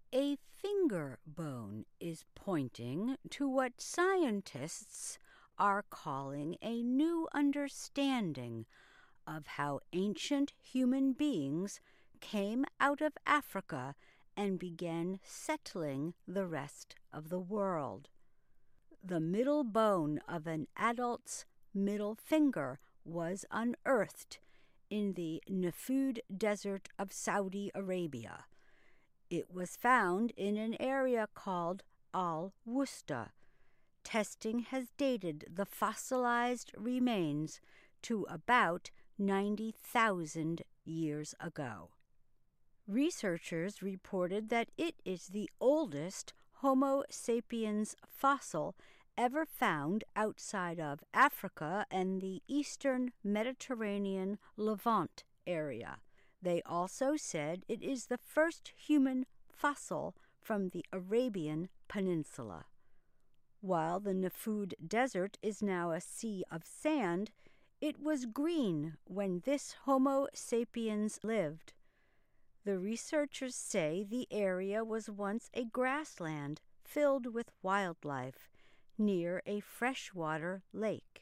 A finger bone is pointing to what scientists are calling a new understanding of how ancient human beings came out of Africa and began settling the rest of the world. The middle bone of an adult's middle finger was unearthed in the Nafud Desert of Saudi Arabia. It was found in an area called Al-Wusta. Testing has dated the fossilized remains to about 90,000 years ago. Researchers reported that it is the oldest Homo sapiens fossil ever found outside of Africa and the eastern Mediterranean Levant area. They also said it is the first human fossil from the Arabian Peninsula. While the Nafud Desert is now a sea of sand, it was green when this Homo sapiens lived. The researchers say the area was once a grassland filled with wildlife near a freshwater lake.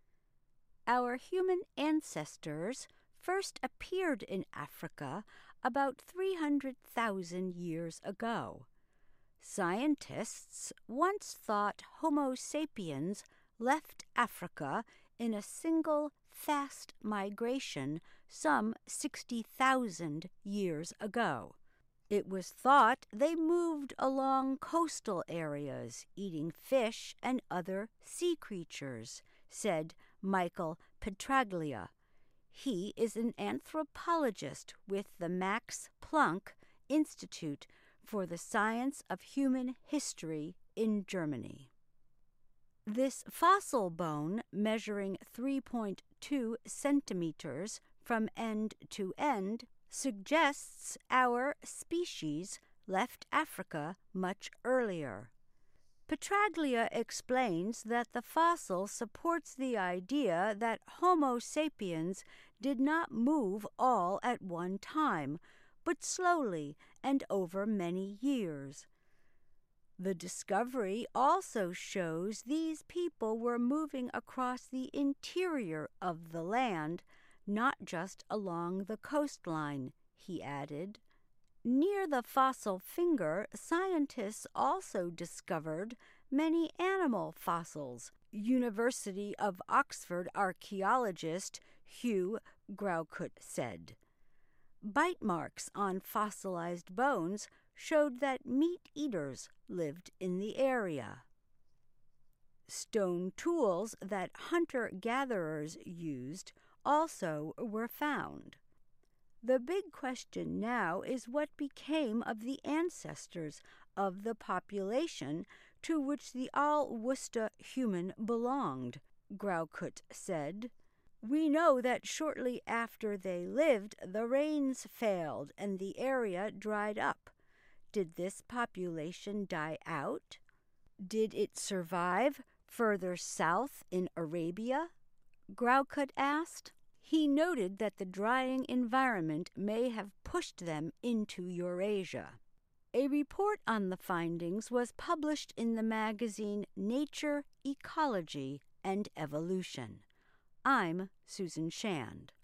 Our human ancestors first appeared in Africa about 300,000 years ago. Scientists once thought Homo sapiens left Africa in a single fast migration some 60,000 years ago. It was thought they moved along coastal areas, eating fish and other sea creatures, said Michael Petraglia. He is an anthropologist with the Max Planck Institute for the Science of Human History in Germany. This fossil bone, measuring 3.2 centimeters from end to end, suggests our species left Africa much earlier. Petraglia explains that the fossil supports the idea that Homo sapiens did not move all at one time, but slowly and over many years. The discovery also shows these people were moving across the interior of the land, not just along the coastline, he added. Near the fossil finger, scientists also discovered many animal fossils, University of Oxford archaeologist Hugh Graucut said. Bite marks on fossilized bones showed that meat-eaters lived in the area. Stone tools that hunter-gatherers used also were found. The big question now is what became of the ancestors of the population to which the Al-Wusta human belonged, Graucut said. We know that shortly after they lived, the rains failed and the area dried up. Did this population die out? Did it survive further south in Arabia? Graucut asked. He noted that the drying environment may have pushed them into Eurasia. A report on the findings was published in the magazine Nature, Ecology, and Evolution. I'm Susan Shand.